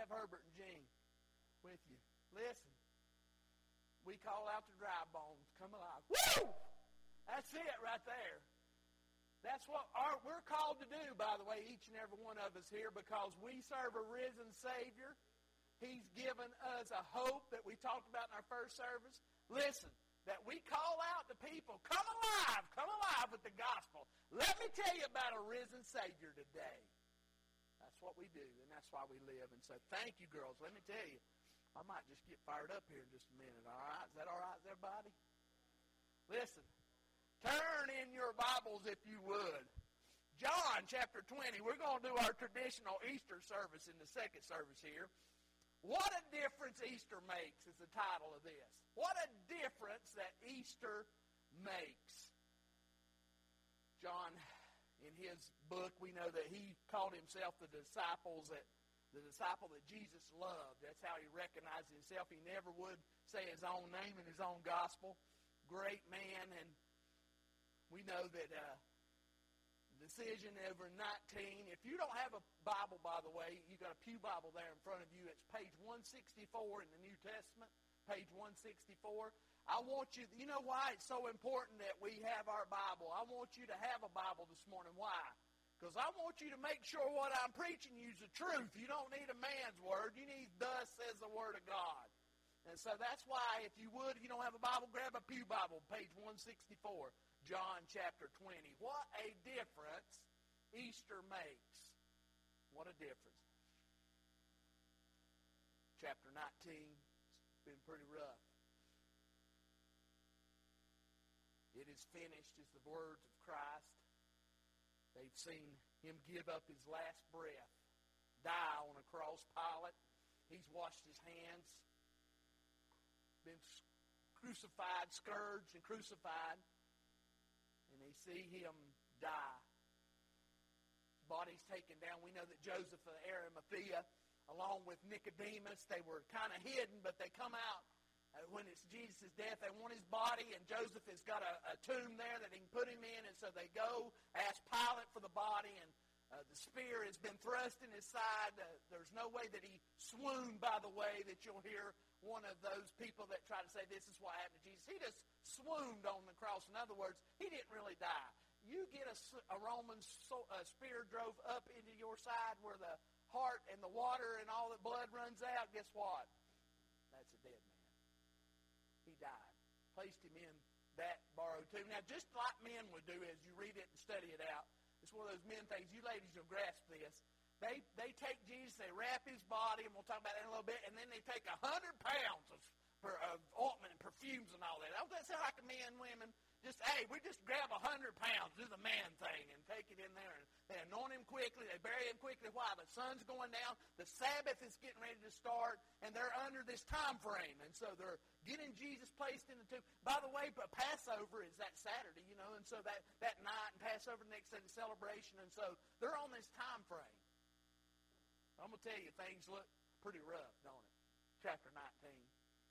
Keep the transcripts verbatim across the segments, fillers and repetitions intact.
have Herbert and Jean with you. Listen, we call out the dry bones, come alive. Woo! That's it right there. That's what our, we're called to do, by the way, each and every one of us here, because we serve a risen Savior. He's given us a hope that we talked about in our first service. Listen, that we call out to people, come alive, come alive with the gospel. Let me tell you about a risen Savior today. That's what we do, and that's why we live. And so thank you, girls. Let me tell you, I might just get fired up here in just a minute, all right? Is that all right with everybody? Listen, turn in your Bibles if you would. John chapter twenty. We're going to do our traditional Easter service in the second service here. What a difference Easter makes is the title of this. What a difference that Easter makes. John, in his book, we know that he called himself the disciples that the disciple that Jesus loved. That's how he recognized himself. He never would say his own name in his own gospel. Great man, and we know that uh, decision over nineteen. If you don't have a Bible, by the way, you got a pew Bible there in front of you. It's page one sixty-four in the New Testament, page one sixty-four. I want you, you know why it's so important that we have our Bible? I want you to have a Bible this morning. Why? Because I want you to make sure what I'm preaching you is the truth. You don't need a man's word. You need thus says the Word of God. And so that's why, if you would, if you don't have a Bible, grab a pew Bible, page one sixty-four. John chapter twenty. What a difference Easter makes. What a difference. Chapter nineteen, it's been pretty rough. It is finished is the words of Christ. They've seen him give up his last breath, die on a cross. Pilate, he's washed his hands, been crucified, scourged and crucified. And they see him die. His body's taken down. We know that Joseph of Arimathea, along with Nicodemus, they were kind of hidden, but they come out uh, when it's Jesus' death. They want his body, and Joseph has got a, a tomb there that he can put him in. And so they go, ask Pilate for the body, and uh, the spear has been thrust in his side. Uh, there's no way that he swooned, by the way, that you'll hear one of those people that try to say this is what happened to Jesus. He just swooned on the cross. In other words, he didn't really die. You get a, a Roman so, a spear drove up into your side where the heart and the water and all the blood runs out. Guess what? That's a dead man. He died. Placed him in that borrowed tomb. Now, just like men would do as you read it and study it out, it's one of those men things. You ladies will grasp this. They they take Jesus, they wrap his body, and we'll talk about that in a little bit, and then they take a hundred pounds of, of ointment and perfumes and all that. Doesn't that sound like a men, women? Just, hey, we just grab a hundred pounds, do the man thing, and take it in there, and they anoint him quickly, they bury him quickly. Why? The sun's going down, the Sabbath is getting ready to start, and they're under this time frame, and so they're getting Jesus placed in the tomb. By the way, but Passover is that Saturday, you know, and so that, that night, and Passover next day, the celebration, and so they're on this time frame. I'm going to tell you, things look pretty rough, don't it? Chapter nineteen.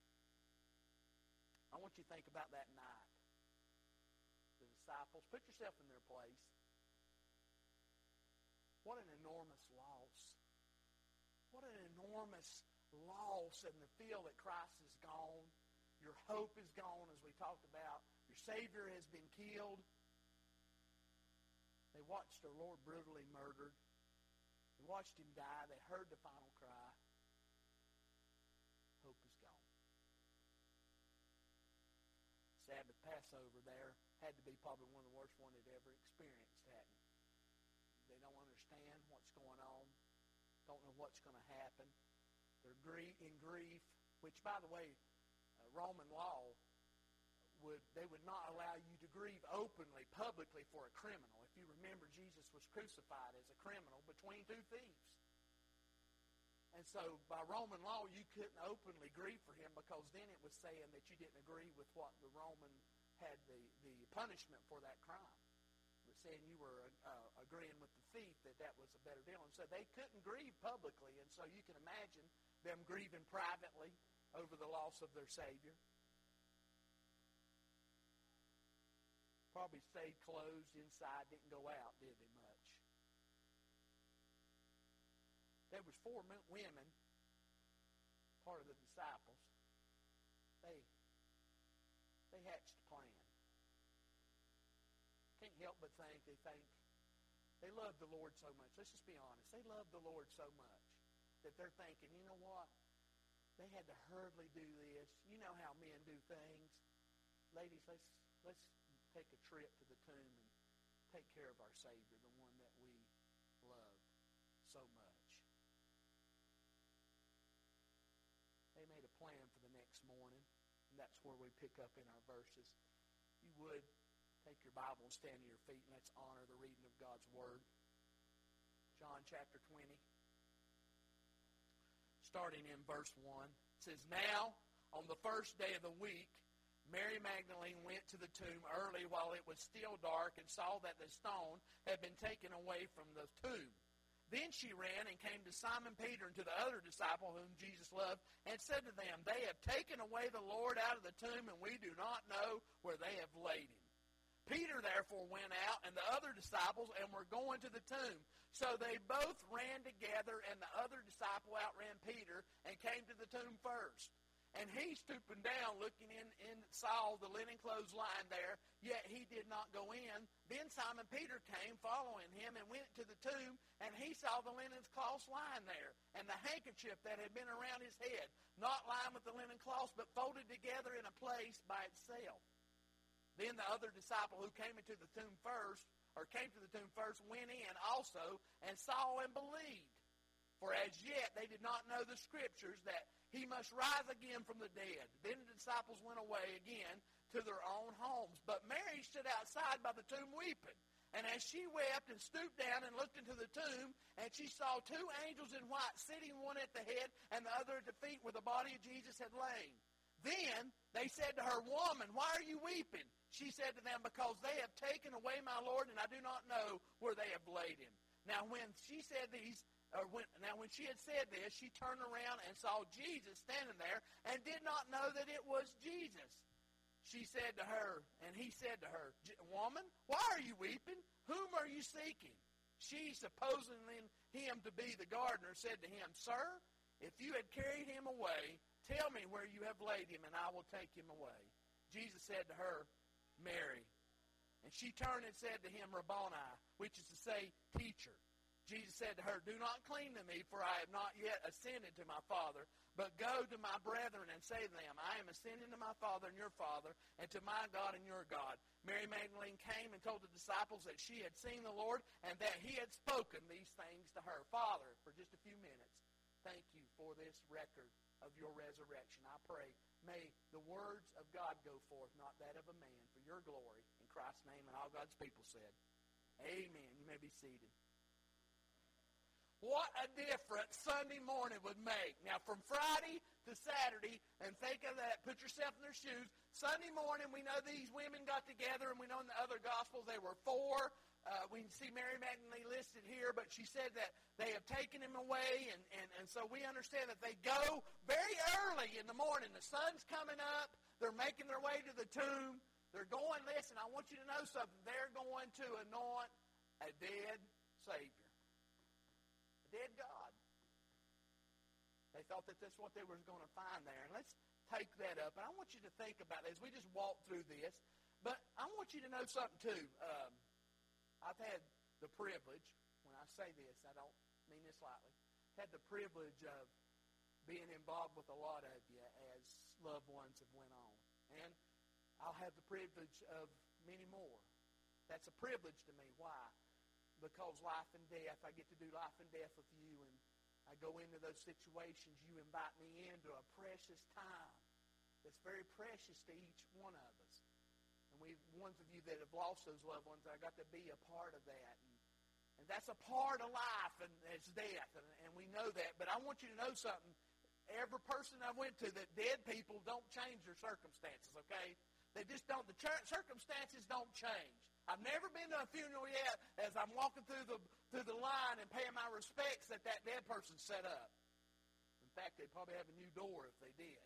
I want you to think about that night. The disciples, put yourself in their place. What an enormous loss. What an enormous loss in the feel that Christ is gone. Your hope is gone, as we talked about. Your Savior has been killed. They watched their Lord brutally murdered. They watched him die. They heard the final cry. Hope is gone. Sabbath Passover there had to be probably one of the worst one they'd ever experienced, hadn't it? They don't understand what's going on. Don't know what's going to happen. They're in grief, which, by the way, uh, Roman law would they would not allow you to grieve openly, publicly for a criminal. If you remember, Jesus was crucified as a criminal between two thieves. And so by Roman law, you couldn't openly grieve for him because then it was saying that you didn't agree with what the Roman had the, the punishment for that crime. It was saying you were uh, agreeing with the thief that that was a better deal. And so they couldn't grieve publicly. And so you can imagine them grieving privately over the loss of their Savior. Probably stayed closed inside, didn't go out, did they much? There was four women part of the disciples, they they hatched a plan. Can't help but think they think they love the Lord so much. Let's just be honest. They love the Lord so much that they're thinking, you know what? They had to hurriedly do this. You know how men do things. Ladies, let's let's take a trip to the tomb and take care of our Savior, the one that we love so much. They made a plan for the next morning, and that's where we pick up in our verses. You would take your Bible and stand to your feet, and let's honor the reading of God's Word. John chapter twenty, starting in verse one. It says, Now, on the first day of the week, Mary Magdalene went to the tomb early while it was still dark and saw that the stone had been taken away from the tomb. Then she ran and came to Simon Peter and to the other disciple whom Jesus loved and said to them, They have taken away the Lord out of the tomb, and we do not know where they have laid him. Peter therefore went out and the other disciples and were going to the tomb. So they both ran together, and the other disciple outran Peter and came to the tomb first. And he, stooping down, looking in, in, saw the linen clothes lying there, yet he did not go in. Then Simon Peter came, following him, and went to the tomb, and he saw the linen cloths lying there, and the handkerchief that had been around his head, not lying with the linen cloths, but folded together in a place by itself. Then the other disciple who came into the tomb first, or came to the tomb first, went in also, and saw and believed. For as yet they did not know the Scriptures, that he must rise again from the dead. Then the disciples went away again to their own homes. But Mary stood outside by the tomb weeping. And as she wept and stooped down and looked into the tomb, and she saw two angels in white sitting, one at the head and the other at the feet where the body of Jesus had lain. Then they said to her, Woman, why are you weeping? She said to them, Because they have taken away my Lord, and I do not know where they have laid him. Now when she said these, Or when, now, when she had said this, she turned around and saw Jesus standing there and did not know that it was Jesus. She said to her, and he said to her, Woman, why are you weeping? Whom are you seeking? She, supposing him to be the gardener, said to him, Sir, if you had carried him away, tell me where you have laid him, and I will take him away. Jesus said to her, Mary. And she turned and said to him, Rabboni, which is to say, Teacher. Jesus said to her, Do not cling to me, for I have not yet ascended to my Father, but go to my brethren and say to them, I am ascending to my Father and your Father, and to my God and your God. Mary Magdalene came and told the disciples that she had seen the Lord, and that he had spoken these things to her. Father, for just a few minutes, thank you for this record of your resurrection. I pray, may the words of God go forth, not that of a man, for your glory. In Christ's name, and all God's people said, Amen. You may be seated. What a difference Sunday morning would make. Now, from Friday to Saturday, and think of that, put yourself in their shoes. Sunday morning, we know these women got together, and we know in the other Gospels they were four. Uh, we see Mary Magdalene listed here, but she said that they have taken him away, and, and, and so we understand that they go very early in the morning. The sun's coming up. They're making their way to the tomb. They're going, listen, I want you to know something. They're going to anoint a dead Savior. Dead God. They thought that that's what they were going to find there. And let's take that up. And I want you to think about this. We just walked through this. But I want you to know something, too. Um, I've had the privilege, when I say this, I don't mean this lightly, had the privilege of being involved with a lot of you as loved ones have went on. And I'll have the privilege of many more. That's a privilege to me. Why? Because life and death, I get to do life and death with you, and I go into those situations. You invite me into a precious time that's very precious to each one of us. And we, ones of you that have lost those loved ones, I got to be a part of that. And, and that's a part of life, and it's death, and, and we know that. But I want you to know something. Every person I went to, that dead people don't change their circumstances, okay? They just don't. The circumstances don't change. I've never been to a funeral yet as I'm walking through the through the line and paying my respects that that dead person set up. In fact, they'd probably have a new door if they did.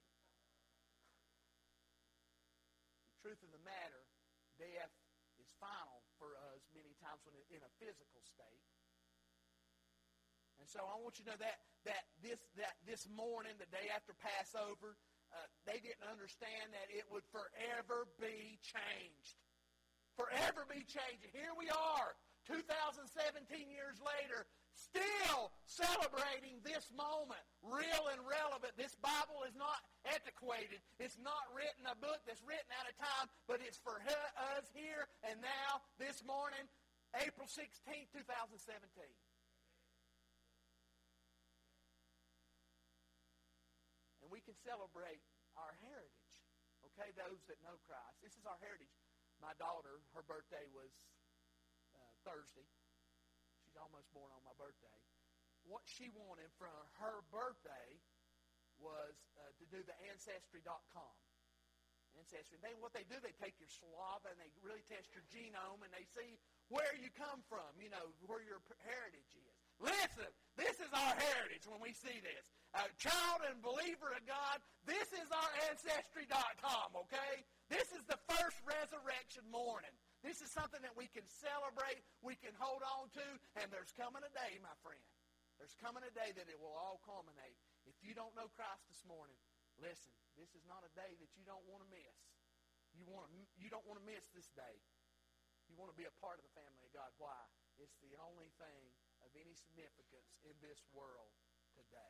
The truth of the matter, death is final for us many times when it, in a physical state. And so I want you to know that that this that this this morning, the day after Passover, uh, they didn't understand that it would forever be changed. Forever be changed. Here we are, two thousand seventeen years later, still celebrating this moment, real and relevant. This Bible is not antiquated. It's not written a book that's written out of time, but it's for us here and now, this morning, April sixteenth, two thousand seventeen. And we can celebrate our heritage, okay, those that know Christ. This is our heritage. My daughter, her birthday was uh, Thursday. She's almost born on my birthday. What she wanted from her birthday was uh, to do the Ancestry dot com. Ancestry. They, what they do, they take your saliva and they really test your genome and they see where you come from, you know, where your heritage is. Listen, this is our heritage when we see this. A child and believer of God, this is our Ancestry dot com, okay? This is the first resurrection morning. This is something that we can celebrate, we can hold on to, and there's coming a day, my friend. There's coming a day that it will all culminate. If you don't know Christ this morning, listen, this is not a day that you don't want to miss. You want to, you don't want to miss this day. You want to be a part of the family of God. Why? It's the only thing of any significance in this world today.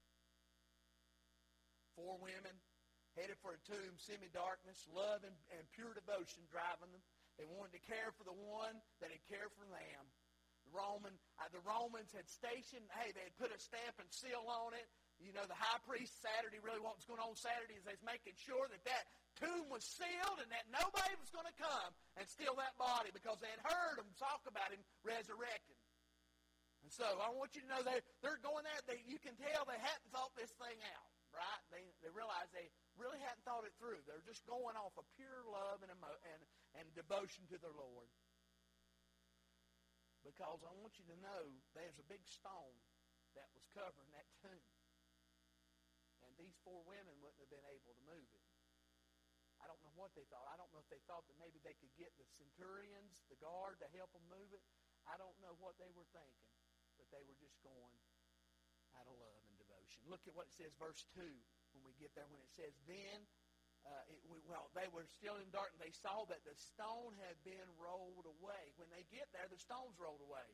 Four women headed for a tomb, semi-darkness, love and, and pure devotion driving them. They wanted to care for the one that had cared for them. The Roman, uh, the Romans had stationed, hey, they had put a stamp and seal on it. You know, the high priest Saturday, really what was going on Saturday is they was making sure that that tomb was sealed and that nobody was going to come and steal that body because they had heard them talk about him resurrecting. And so I want you to know they, they're going there. They, you can tell they hadn't thought this thing out, right? They, they realized they really hadn't thought it through. They're just going off of pure love and, emo- and, and devotion to their Lord. Because I want you to know there's a big stone that was covering that tomb. And these four women wouldn't have been able to move it. I don't know what they thought. I don't know if they thought that maybe they could get the centurions, the guard, to help them move it. I don't know what they were thinking. But they were just going out of love and devotion. Look at what it says, verse two, when we get there, when it says, then, uh, it, well, they were still in darkness. They saw that the stone had been rolled away. When they get there, the stone's rolled away.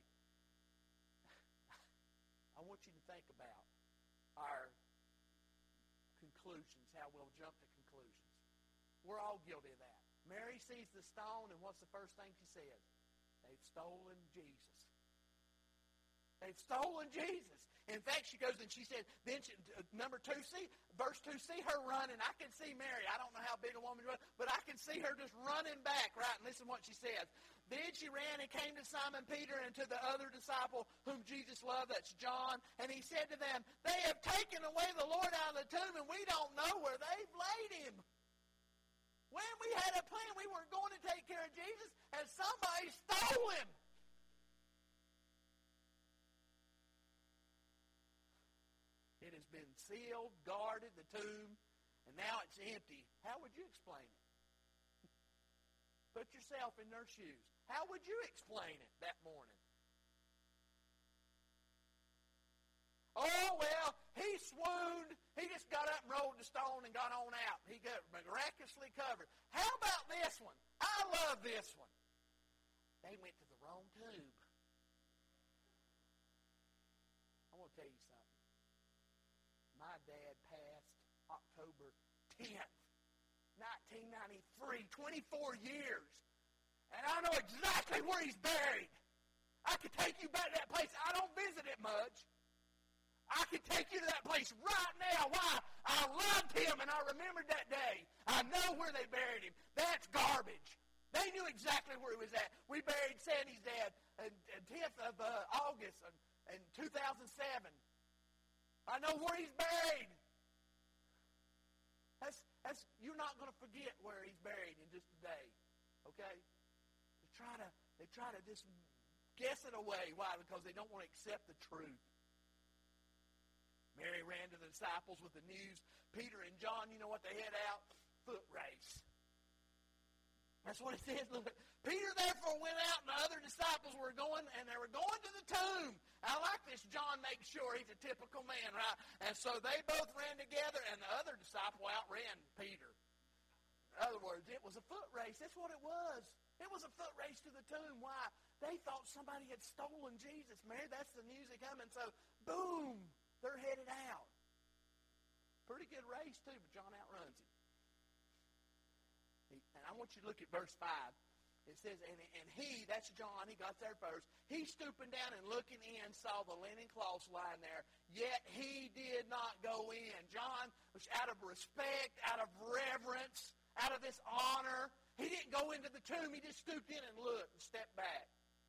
I want you to think about our conclusions, how we'll jump to conclusions. We're all guilty of that. Mary sees the stone, and what's the first thing she says? They've stolen Jesus. They've stolen Jesus. In fact, she goes and she said, then she, uh, number two, see, verse two, see her running. I can see Mary. I don't know how big a woman she was, but I can see her just running back, right? And listen to what she says. Then she ran and came to Simon Peter and to the other disciple whom Jesus loved, that's John, and he said to them, they have taken away the Lord out of the tomb, and we don't know where they've laid him. When we had a plan, we weren't going to take care of Jesus, and somebody stole him. It has been sealed, guarded, the tomb, and now it's empty. How would you explain it? Put yourself in their shoes. How would you explain it that morning? Oh, well, he swooned. He just got up and rolled the stone and got on out. He got miraculously covered. How about this one? I love this one. They went to the wrong tomb. I want to tell you something. My dad passed October tenth, nineteen ninety-three, twenty-four years. And I know exactly where he's buried. I could take you back to that place. I don't visit it much. I could take you to that place right now. Why? I loved him and I remembered that day. I know where they buried him. That's garbage. They knew exactly where he was at. We buried Sandy's dad on the tenth of uh, August in, in two thousand seven. I know where he's buried. That's, that's, you're not going to forget where he's buried in just a day. Okay? They try to, they try to just guess it away. Why? Because they don't want to accept the truth. Mary ran to the disciples with the news. Peter and John, you know what they head out? Foot race. That's what it says. Look, Peter therefore went out, and the other disciples were going, and they were going to the tomb. I like this. John makes sure he's a typical man, right? And so they both ran together, and the other disciple outran Peter. In other words, it was a foot race. That's what it was. It was a foot race to the tomb. Why? They thought somebody had stolen Jesus. Mary, that's the news that coming. So, boom, they're headed out. Pretty good race, too, but John outruns him. He, and I want you to look at verse five. It says, and, and he, that's John, he got there first. He stooping down and looking in saw the linen cloths lying there, yet he did not go in. John was out of respect, out of reverence, out of this honor. He didn't go into the tomb. He just stooped in and looked and stepped back.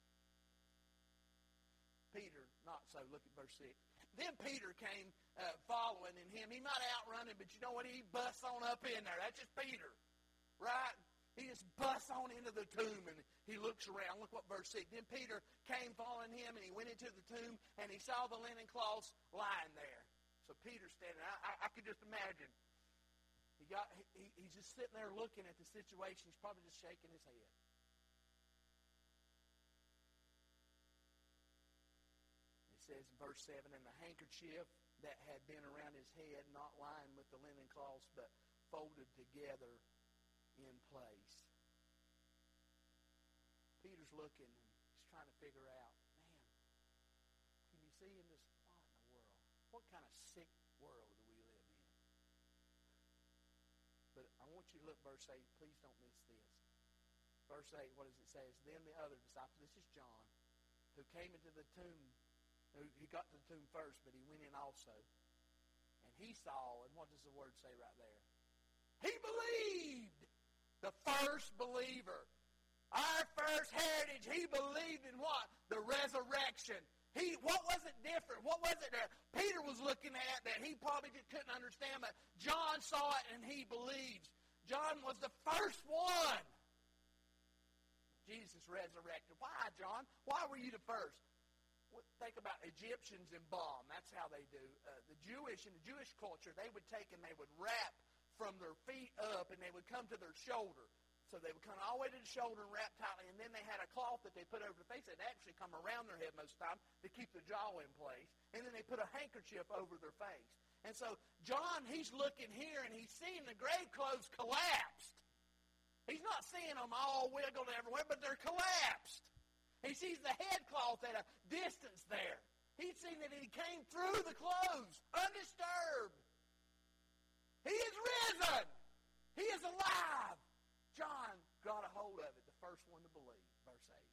Peter, not so. Look at verse six. Then Peter came uh, following in him. He might outrun him, but you know what? He busts on up in there. That's just Peter, right? He just busts on into the tomb, and he looks around. Look what verse six. Then Peter came following him, and he went into the tomb, and he saw the linen cloths lying there. So Peter's standing. I, I, I could just imagine. He got. He, he's just sitting there looking at the situation. He's probably just shaking his head. It says in verse seven, and the handkerchief that had been around his head, not lying with the linen cloths, but folded together in place. Peter's looking, and he's trying to figure out, man, can you see in this, what in the world? What kind of sick world do we live in? But I want you to look, verse eight. Please don't miss this. Verse eight, what does it say? It's then the other disciple, this is John, who came into the tomb. He got to the tomb first, but he went in also. And he saw, and what does the word say right there? He believed. The first believer. Our first heritage, he believed in what? The resurrection. He, what was it different? What was it that Peter was looking at that he probably just couldn't understand, but John saw it and he believes. John was the first one. Jesus resurrected. Why, John? Why were you the first? Well, think about Egyptians embalm. That's how they do. Uh, the Jewish, in the Jewish culture, they would take and they would wrap from their feet up, and they would come to their shoulder. So they would come all the way to the shoulder and wrap tightly, and then they had a cloth that they put over the face that actually come around their head most of the time to keep the jaw in place, and then they put a handkerchief over their face. And so John, he's looking here, and he's seeing the grave clothes collapsed. He's not seeing them all wiggled everywhere, but they're collapsed. He sees the headcloth at a distance there. He's seen that he came through the clothes undisturbed. He is risen. He is alive. John got a hold of it, the first one to believe. Verse eight.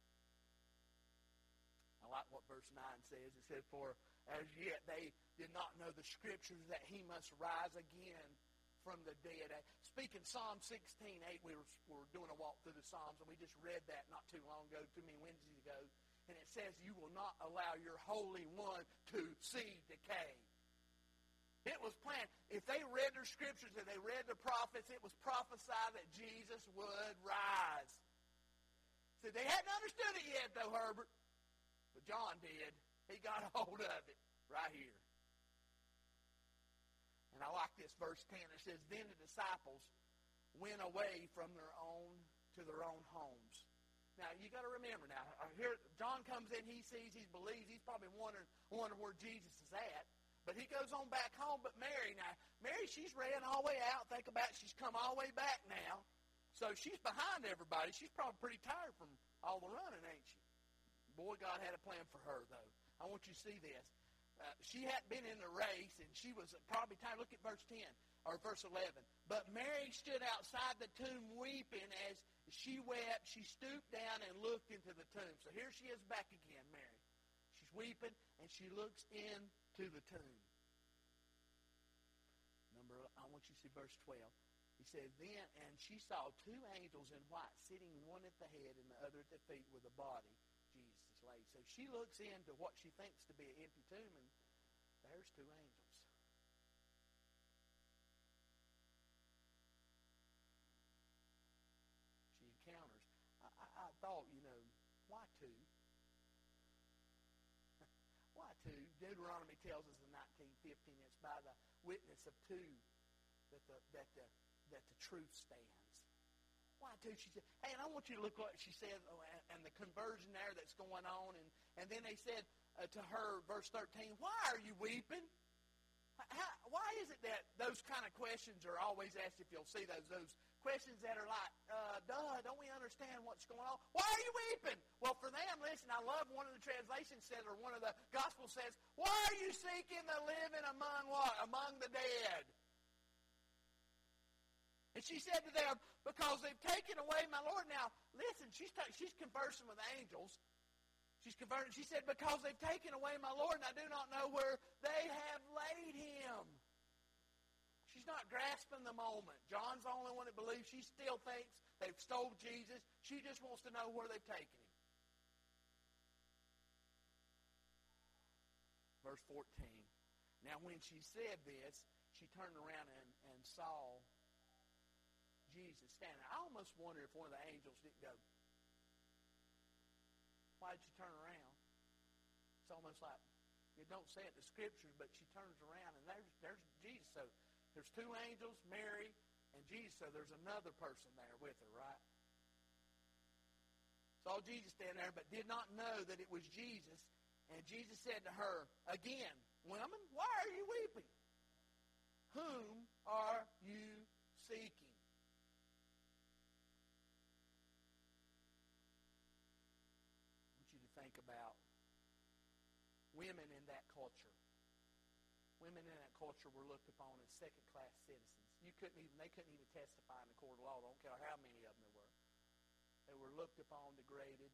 I like what verse nine says. It says, for as yet they did not know the scriptures that he must rise again from the dead. Speaking Psalm sixteen eight, we were, we were doing a walk through the Psalms, and we just read that not too long ago, too many Wednesdays ago. And it says, you will not allow your Holy One to see decay. It was planned. If they read their scriptures and they read the prophets, it was prophesied that Jesus would rise. So they hadn't understood it yet, though, Herbert. But John did. He got a hold of it right here. And I like this, verse ten. It says, then the disciples went away from their own to their own homes. Now, you got to remember now, here John comes in, he sees, he believes, he's probably wondering, wondering where Jesus is at. But he goes on back home. But Mary, now, Mary, she's ran all the way out. Think about it. She's come all the way back now. So she's behind everybody. She's probably pretty tired from all the running, ain't she? Boy, God had a plan for her, though. I want you to see this. Uh, she hadn't been in the race, and she was probably tired. Look at verse ten, or verse eleven. But Mary stood outside the tomb weeping. As she wept, she stooped down and looked into the tomb. So here she is back again, Mary. She's weeping, and she looks in to the tomb. Number, I want you to see verse twelve. He says, then, and she saw two angels in white, sitting one at the head and the other at the feet, where the body Jesus is laid. So she looks into what she thinks to be an empty tomb, and there's two angels. She encounters. I, I, I thought, you know, why two? Why two? Deuteronomy tells us in nineteen fifteen, it's by the witness of two that the that the that the truth stands. Why, too? She said, hey, and I want you to look what she said, oh, and, and the conversion there that's going on. And, and then they said uh, to her, verse thirteen, why are you weeping? How, why is it that those kind of questions are always asked, if you'll see those, those questions that are like, uh, duh, don't we understand what's going on? Why are you weeping? Well, for them, listen, I love one of the translations says, or one of the Gospels says, why are you seeking the living among what? Among the dead. And she said to them, because they've taken away my Lord. Now, listen, she's, ta- she's conversing with angels. She's converted. She said, because they've taken away my Lord, and I do not know where they have laid him. She's not grasping the moment. John's the only one that believes. She still thinks they've stole Jesus. She just wants to know where they've taken him. Verse fourteen. Now, when she said this, she turned around and, and saw Jesus standing. I almost wonder if one of the angels didn't go, why did she turn around? It's almost like, you don't say it in the Scriptures, but she turns around, and there's, there's Jesus. So there's two angels, Mary and Jesus, so there's another person there with her, right? Saw Jesus stand there, but did not know that it was Jesus. And Jesus said to her, again, woman, why are you weeping? Whom are you seeking? Think about women in that culture. Women in that culture were looked upon as second-class citizens. You couldn't even they couldn't even testify in the court of law. I don't care how many of them there were. They were looked upon, degraded.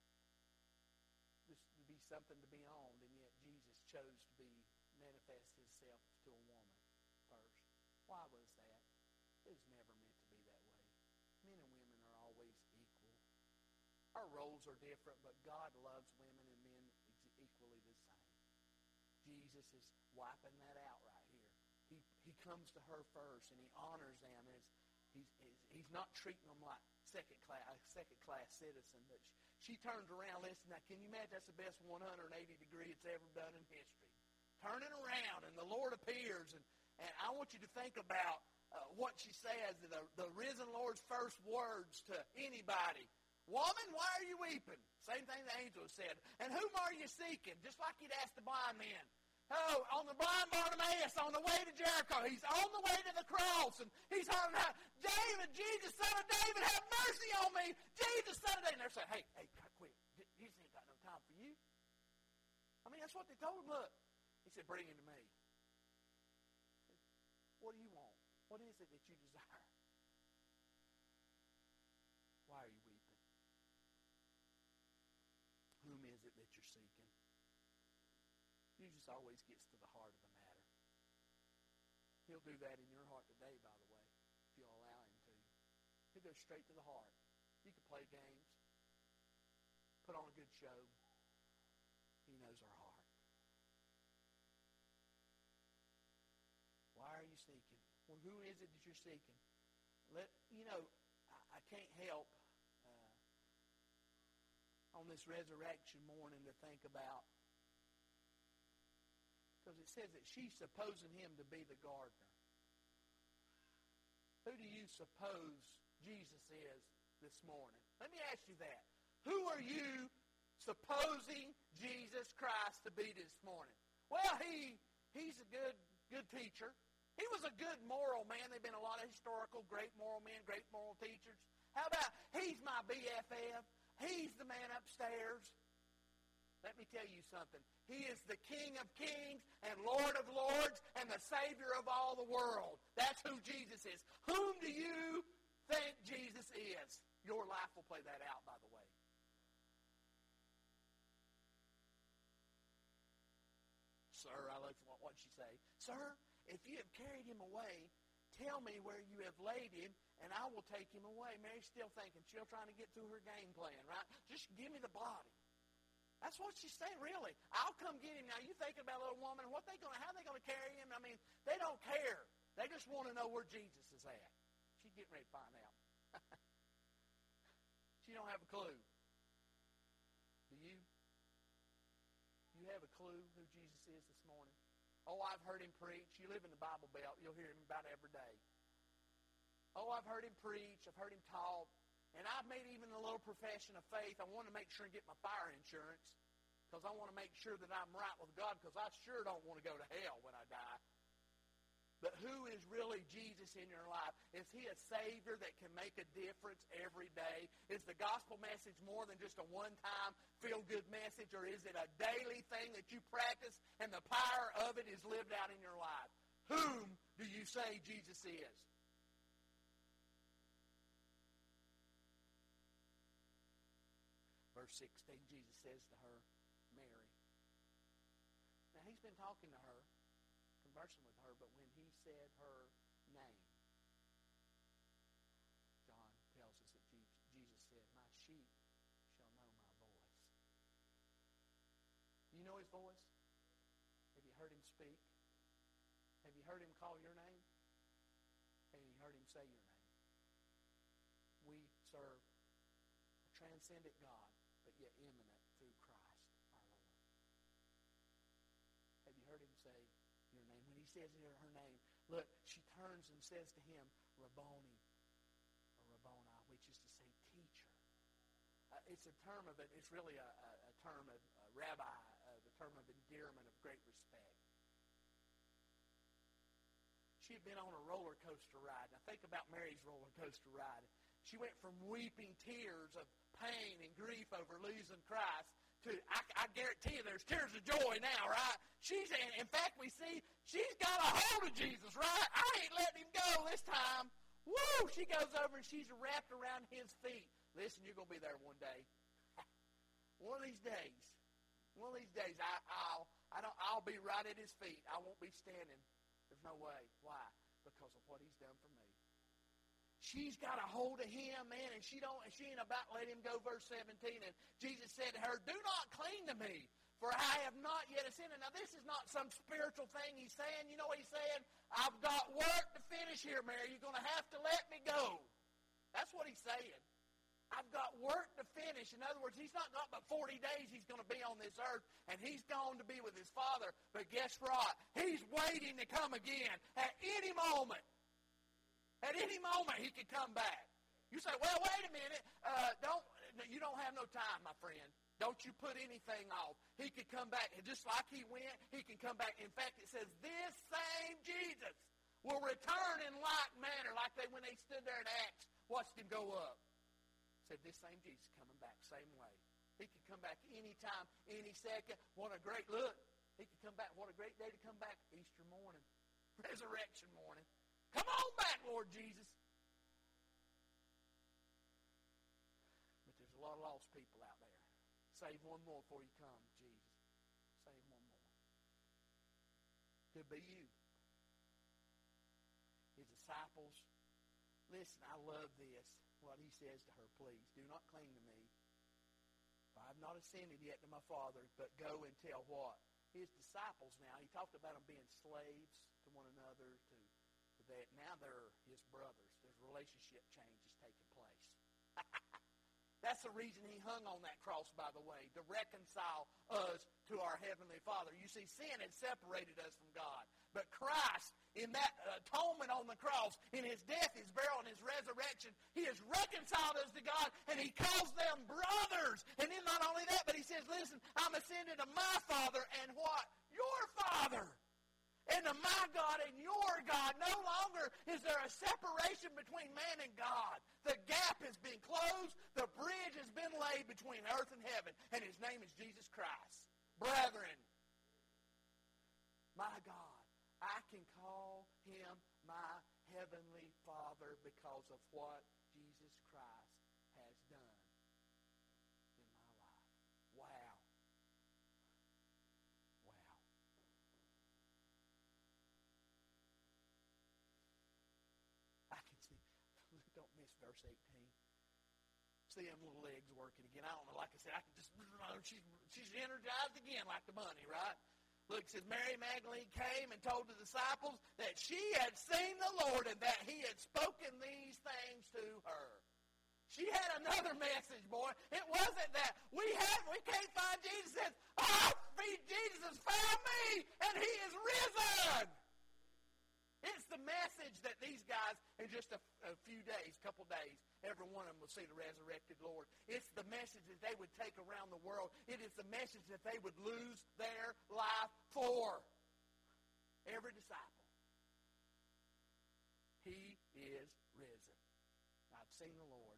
This would be something to be owned, and yet Jesus chose to be manifest himself to a woman first. Why was that? It was never meant to be that way. Men and women are always equal. Our roles are different, but God loves women and men equally the same. Jesus is wiping that out right here. He he comes to her first, and he honors them. As he's, he's not treating them like second class second class citizen. But she, she turns around. Listen, now can you imagine that's the best one hundred eighty degree it's ever done in history? Turning around, and the Lord appears, and, and I want you to think about uh, what she says, the, the risen Lord's first words to anybody. Woman, why are you weeping? Same thing the angel said. And whom are you seeking? Just like he'd asked the blind man. Oh, on the blind Bartimaeus, on the way to Jericho. He's on the way to the cross. And he's hollering out, David, Jesus, son of David, have mercy on me. Jesus, son of David. And they're saying, hey, hey, quick. Jesus ain't got no time for you. I mean, that's what they told him. Look. He said, bring him to me. Said, what do you want? What is it that you desire? Why are you weeping? Whom is it that you're seeking? Jesus always gets to the heart of the matter. He'll do that in your heart today, by the way, if you'll allow him to. He'll go straight to the heart. You can play games, put on a good show. He knows our heart. Why are you seeking? Well, who is it that you're seeking? Let you know, I, I can't help on this resurrection morning to think about, because it says that she's supposing him to be the gardener. Who do you suppose Jesus is this morning? Let me ask you that. Who are you supposing Jesus Christ to be this morning? Well, he he's a good good teacher. He was a good moral man. There have been a lot of historical great moral men, great moral teachers. How about he's my B F F? He's the man upstairs. Let me tell you something. He is the King of kings and Lord of lords and the Savior of all the world. That's who Jesus is. Whom do you think Jesus is? Your life will play that out, by the way. Sir, I love what she say. Sir, if you have carried him away, tell me where you have laid him, and I will take him away. Mary's still thinking, still trying to get through her game plan, right? Just give me the body. That's what she's saying, really. I'll come get him. Now, you thinking about a little woman, what they gonna, how are they going to carry him? I mean, they don't care. They just want to know where Jesus is at. She's getting ready to find out. She don't have a clue. Do you? You have a clue who Jesus is this morning? Oh, I've heard him preach. You live in the Bible Belt. You'll hear him about every day. Oh, I've heard him preach. I've heard him talk. And I've made even a little profession of faith. I want to make sure and get my fire insurance because I want to make sure that I'm right with God because I sure don't want to go to hell when I die. But who is really Jesus in your life? Is he a Savior that can make a difference every day? Is the gospel message more than just a one-time feel-good message, or is it a daily thing that you practice and the power of it is lived out in your life? Whom do you say Jesus is? Verse sixteen, Jesus says to her, Mary. Now, he's been talking to her, conversing with her, but when he said her name, John tells us that Jesus said, my sheep shall know my voice. You know his voice? Have you heard him speak? Have you heard him call your name? Have you heard him say your name? We serve a transcendent God, but yet immanent through Christ our Lord. Have you heard him say your name? When he says her, her name, look, she turns and says to him, Rabboni, or Rabboni, which is to say teacher. Uh, it's a term of it. It's really a, a, a term of a rabbi, uh, the term of endearment of great respect. She had been on a roller coaster ride. Now think about Mary's roller coaster ride. She went from weeping tears of pain and grief over losing Christ to, I, I guarantee you, there's tears of joy now, right? She's, in fact, we see she's got a hold of Jesus, right? I ain't letting him go this time. Woo! She goes over and she's wrapped around his feet. Listen, you're going to be there one day. One of these days, one of these days, I, I'll, I don't, I'll be right at his feet. I won't be standing. There's no way. Why? Because of what he's done for me. She's got a hold of him, man, and she don't. She ain't about to let him go. Verse seventeen, and Jesus said to her, "Do not cling to me, for I have not yet ascended." Now, this is not some spiritual thing he's saying. You know what he's saying? I've got work to finish here, Mary. You're going to have to let me go. That's what he's saying. I've got work to finish. In other words, he's not got but forty days he's going to be on this earth, and he's gone to be with his Father. But guess what? He's waiting to come again at any moment. At any moment, he could come back. You say, well, wait a minute. Uh, don't you don't have no time, my friend. Don't you put anything off. He could come back. And just like he went, he can come back. In fact, it says this same Jesus will return in like manner, like they when they stood there in Acts, watched him go up. Said this same Jesus coming back, same way. He could come back any time, any second. What a great look. He could come back. What a great day to come back. Easter morning. Resurrection morning. Come on back, Lord Jesus. But there's a lot of lost people out there. Save one more before you come, Jesus. Save one more. Could be you. His disciples. Listen, I love this. What he says to her, please, do not cling to me. For I have not ascended yet to my Father, but go and tell what? His disciples now, he talked about them being slaves to one another, to, to that. Now they're his brothers. There's relationship changes taking place. That's the reason he hung on that cross, by the way, to reconcile us to our Heavenly Father. You see, sin had separated us from God. But Christ, in that atonement on the cross, in his death, his burial, and his resurrection, he has reconciled us to God, and he calls them brothers. And then not only that, but he says, listen, I'm ascended to my Father and what? Your Father. And to my God and your God. No longer is there a separation between man and God. The gap has been closed. The bridge has been laid between earth and heaven. And his name is Jesus Christ. Brethren, my God, I can call him my heavenly Father because of what Jesus Christ has done in my life. Wow. Wow. I can see, don't miss verse eighteen. See them little legs working again. I don't know, like I said, I can just, she's, she's energized again like the bunny, right? Look, it says, Mary Magdalene came and told the disciples that she had seen the Lord and that he had spoken these things to her. She had another message, boy. It wasn't that we have, we can't find Jesus. It says, oh, Jesus has found me and he is risen. It's the message message that these guys, in just a, a few days, couple days, every one of them will see the resurrected Lord. It's the message that they would take around the world. It is the message that they would lose their life for. Every disciple. He is risen. I've seen the Lord.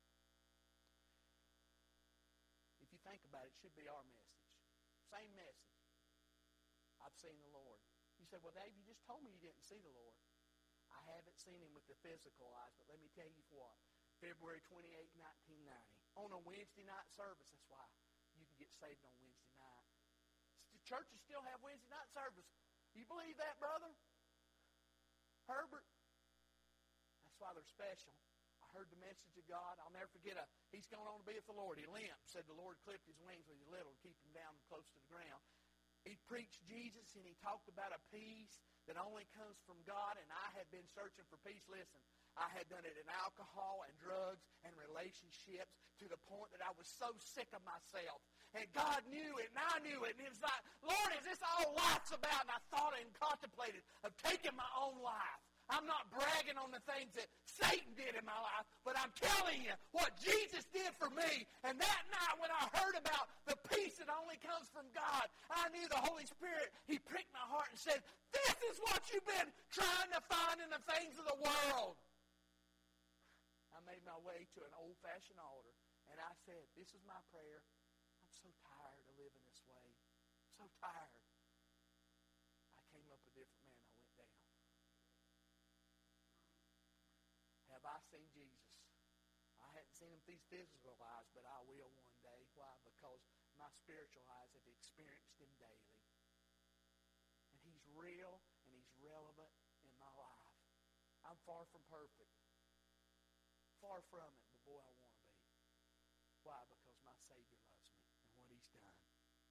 If you think about it, it should be our message. Same message. I've seen the Lord. You say, well, Dave, you just told me you didn't see the Lord. I haven't seen him with the physical eyes, but let me tell you what. February twenty-eighth, nineteen ninety, on a Wednesday night service. That's why you can get saved on Wednesday night. The churches still have Wednesday night service. You believe that, brother? Herbert? That's why they're special. I heard the message of God. I'll never forget, a, he's going on to be with the Lord. He limped. Said the Lord clipped his wings when he was little to keep him down close to the ground. He preached Jesus, and he talked about a peace that only comes from God, and I had been searching for peace. Listen, I had done it in alcohol and drugs and relationships to the point that I was so sick of myself. And God knew it, and I knew it. And it was like, Lord, is this all life's about? And I thought and contemplated of taking my own life. I'm not bragging on the things that Satan did in my life, but I'm telling you what Jesus did for me. And that night when I heard about the peace that only comes from God, I knew the Holy Spirit, he pricked my heart and said, this is what you've been trying to find in the things of the world. I made my way to an old-fashioned altar, and I said, this is my prayer. I'm so tired of living this way. So tired. I came up a different man. I went down. Have I seen Jesus? I hadn't seen him with these physical eyes, but I will one day. Why? Because my spiritual eyes have experienced him daily. And he's real, and he's relevant in my life. I'm far from perfect. Far from it, but boy, I want to be. Why? Because my Savior loves me and what he's done.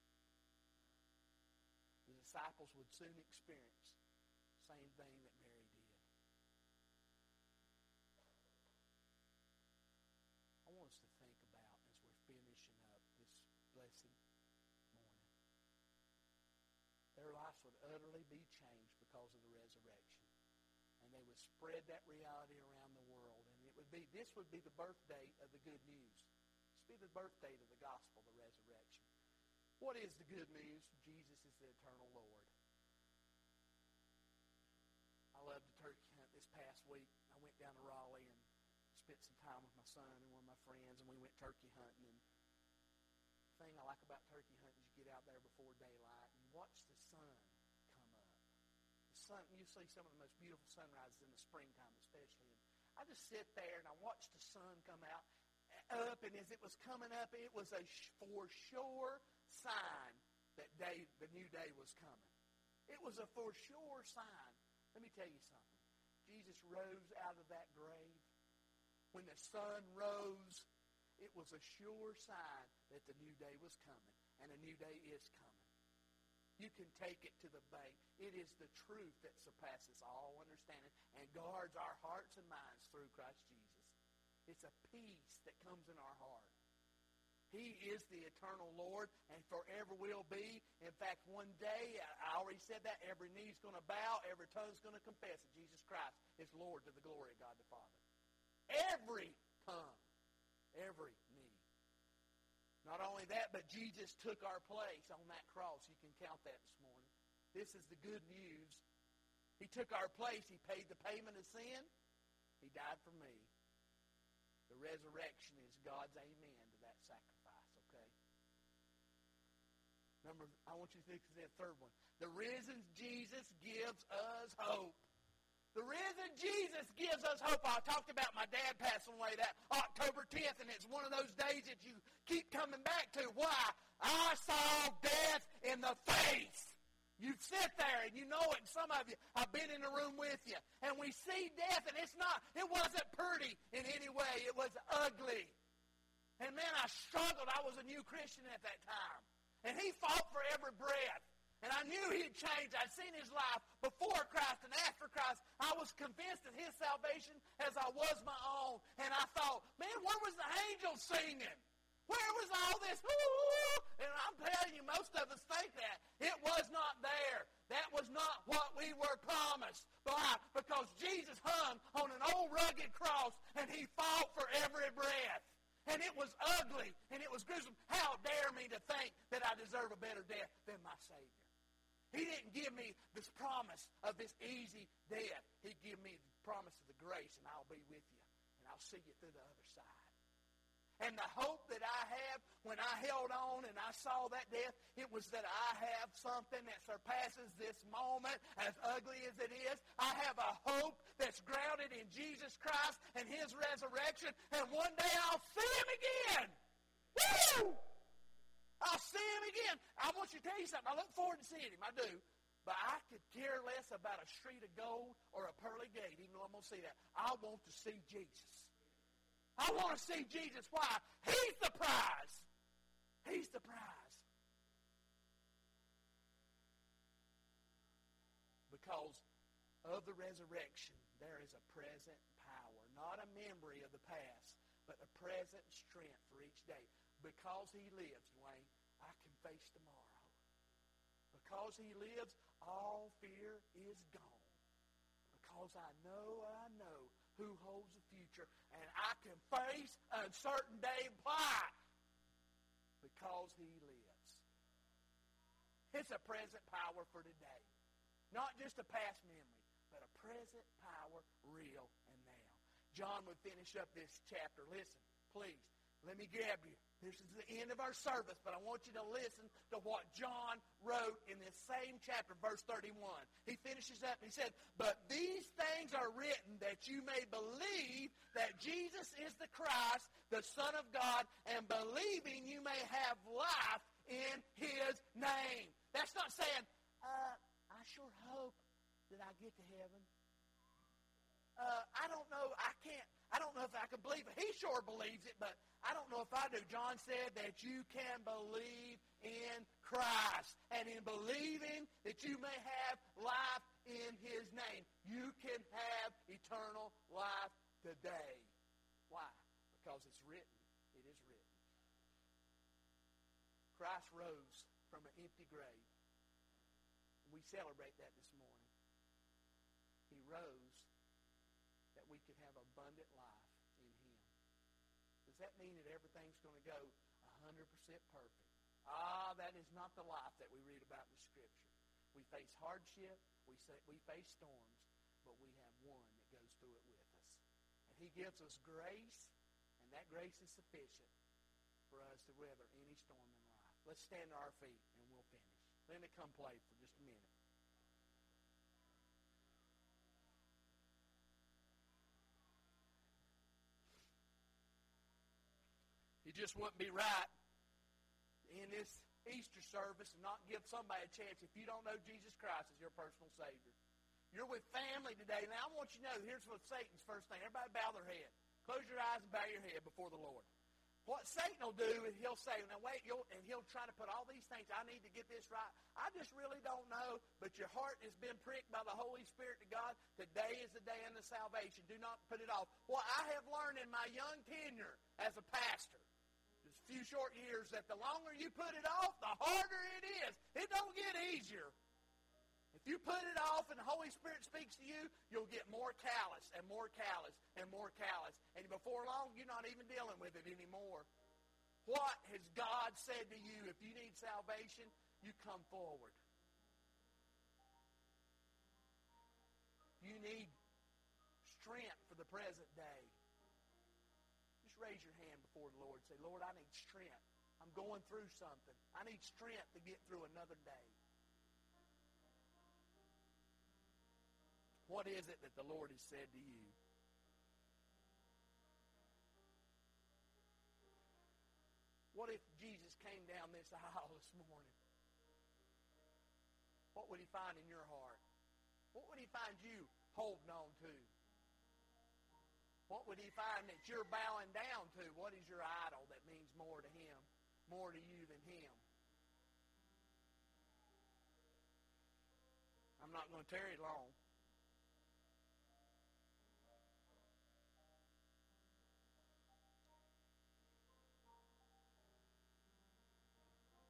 The disciples would soon experience the same thing that Mary did. I want us to think about, as we're finishing up this blessed morning, their lives would utterly be changed because of the resurrection. And they would spread that reality around the world. And it would be, this would be the birth date of the good news. This would be the birth date of the gospel, the resurrection. What is the good news? Jesus is the eternal Lord. I loved the turkey hunt this past week. I went down to Raleigh and spent some time with my son and one of my friends, and we went turkey hunting. And the thing I like about turkey hunting is you get out there before daylight and you watch the sun come up. The sun, you see some of the most beautiful sunrises in the springtime, especially. And I just sit there and I watched the sun come out up, and as it was coming up, it was a for sure sign that day, the new day was coming. It was a for sure sign. Let me tell you something. Jesus rose out of that grave. When the sun rose, it was a sure sign that the new day was coming, and a new day is coming. You can take it to the bank. It is the truth that surpasses all understanding and guards our hearts and minds through Christ Jesus. It's a peace that comes in our heart. He is the eternal Lord and forever will be. In fact, one day, I already said that, every knee's going to bow, every tongue's going to confess that Jesus Christ is Lord to the glory of God the Father. Every tongue, every knee. Not only that, but Jesus took our place on that cross. You can count that this morning. This is the good news. He took our place. He paid the payment of sin. He died for me. The resurrection is God's amen to that sacrifice, okay? Number, I want you to think of that third one. The risen Jesus gives us hope. The risen Jesus gives us hope. I talked about my dad passing away that October tenth, and it's one of those days that you keep coming back to. Why? I saw death in the face. You sit there and you know it. And some of you, I've been in the room with you. And we see death, and it's not, it wasn't pretty in any way. It was ugly. And man, I struggled. I was a new Christian at that time. And he fought for every breath. And I knew he'd changed. I'd seen his life before Christ and after Christ. I was convinced of his salvation as I was my own. And I thought, man, where was the angels singing? Where was all this? Ooh, and I'm telling you, most of us think that. It was not there. That was not what we were promised. Why? Because Because Jesus hung on an old rugged cross and he fought for every breath. And it was ugly and it was gruesome. How dare me to think that I deserve a better death than my Savior? He didn't give me this promise of this easy death. He gave me the promise of the grace, and I'll be with you. And I'll see you through the other side. And the hope that I have when I held on and I saw that death, it was that I have something that surpasses this moment, as ugly as it is. I have a hope that's grounded in Jesus Christ and his resurrection, and one day I'll see him again. Woo! I'll see him again. I want you to tell you something. I look forward to seeing him. I do. But I could care less about a street of gold or a pearly gate, even though I'm going to see that. I want to see Jesus. I want to see Jesus. Why? He's the prize. He's the prize. Because of the resurrection, there is a present power. Not a memory of the past, but a present strength for each day. Because he lives, Dwayne, I can face tomorrow. Because he lives, all fear is gone. Because I know, I know who holds the future, and I can face a certain day. Why? Because he lives. It's a present power for today. Not just a past memory, but a present power, real and now. John would finish up this chapter. Listen, please, let me grab you. This is the end of our service, but I want you to listen to what John wrote in this same chapter, verse thirty-one. He finishes up and he said, "But these things are written that you may believe that Jesus is the Christ, the Son of God, and believing you may have life in his name." That's not saying, uh, I sure hope that I get to heaven. Uh, I don't know. I can't. I don't know if I can believe it. He sure believes it, but I don't know if I do. John said that you can believe in Christ. And in believing that you may have life in his name, you can have eternal life today. Why? Because it's written. It is written. Christ rose from an empty grave. We celebrate that this morning. He rose that we could have abundant life in him. Does that mean that everything's going to go one hundred percent perfect? Ah, that is not the life that we read about in the Scripture. We face hardship, we say, we face storms, but we have one that goes through it with us. And he gives us grace, and that grace is sufficient for us to weather any storm in life. Let's stand to our feet, and we'll finish. Let me come play for just a minute. It just wouldn't be right in this Easter service and not give somebody a chance if you don't know Jesus Christ as your personal Savior. You're with family today. Now, I want you to know, here's what Satan's first thing. Everybody bow their head. Close your eyes and bow your head before the Lord. What Satan will do is he'll say, now wait, you'll, and he'll try to put all these things, I need to get this right. I just really don't know, but your heart has been pricked by the Holy Spirit to God. Today is the day of the salvation. Do not put it off. What I have learned in my young tenure as a pastor, just a few short years, that the longer you put it off, the harder it is. It don't get easier. If you put it off and the Holy Spirit speaks to you, you'll get more callous and more callous and more callous. And before long, you're not even dealing with it anymore. What has God said to you? If you need salvation, you come forward. You need strength for the present day. Just raise your hand before the Lord. Say, Lord, I need strength. I'm going through something. I need strength to get through another day. What is it that the Lord has said to you? What if Jesus came down this aisle this morning? What would he find in your heart? What would he find you holding on to? What would he find that you're bowing down to? What is your idol that means more to him, more to you than him? I'm not going to tarry long.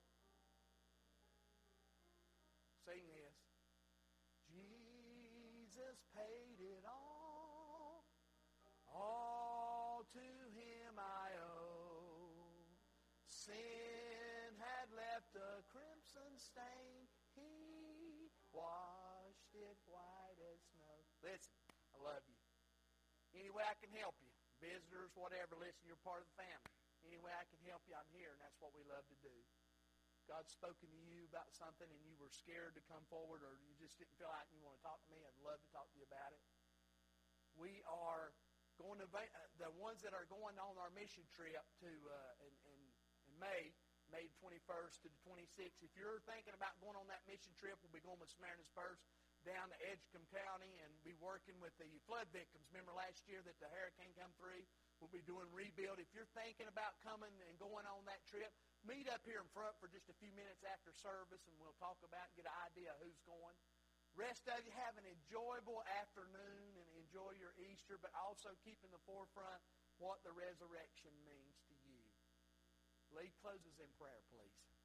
Sing this. Jesus Jesus paid it all. All to him I owe. Sin had left a crimson stain. He washed it white as snow. Listen, I love you. Any way I can help you, visitors, whatever, listen, you're part of the family. Any way I can help you, I'm here, and that's what we love to do. God's spoken to you about something and you were scared to come forward, or you just didn't feel like you want to talk to me, I'd love to talk to you about it. We are going to, the ones that are going on our mission trip to uh, in, in, in May, May twenty-first to the twenty-sixth. If you're thinking about going on that mission trip, we'll be going with Samaritan's Purse down to Edgecombe County and be working with the flood victims. Remember last year that the hurricane come through? We'll be doing rebuild. If you're thinking about coming and going on that trip, meet up here in front for just a few minutes after service, and we'll talk about and get an idea of who's going. Rest of you have an enjoyable afternoon and enjoy your Easter, but also keep in the forefront what the resurrection means to you. Lee, closes in prayer, please.